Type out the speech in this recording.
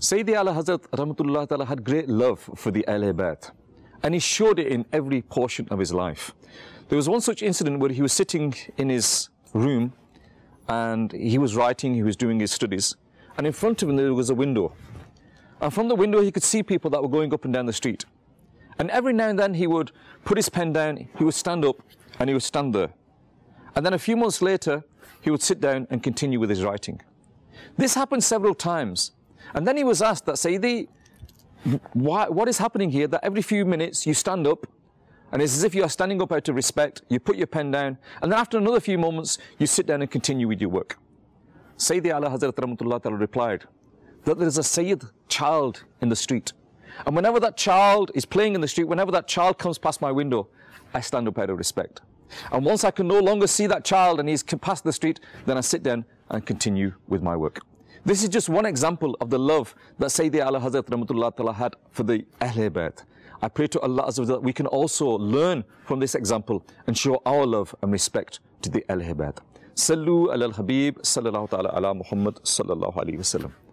Sayyidi Ala Hazrat Rahmatullah Ta'ala had great love for the Ahle Bayt, and he showed it in every portion of his life. There was one such incident where he was sitting in his room and he was writing, he was doing his studies, and in front of him there was a window. And from the window he could see people that were going up and down the street. And every now and then he would put his pen down, he would stand up and he would stand there. And then a few months later, he would sit down and continue with his writing. This happened several times. And then he was asked that, Sayyidi, what is happening here that every few minutes you stand up, and it's as if you are standing up out of respect, you put your pen down, and then after another few moments, you sit down and continue with your work. Sayyidi Ala Hazrat Rahmatullah Ta'ala replied that there is a Sayyid child in the street. And whenever that child is playing in the street, whenever that child comes past my window, I stand up out of respect. And once I can no longer see that child and he's past the street, then I sit down and continue with my work. This is just one example of the love that Sayyidi Ala Hazrat Rahmatullah Ta'ala had for the Ahle Bayt. I pray to Allah Azza wa Jalla that we can also learn from this example and show our love and respect to the Ahle Bayt. Sallu ala al-Habib sallallahu ta'ala ala Muhammad sallallahu alayhi wa sallam.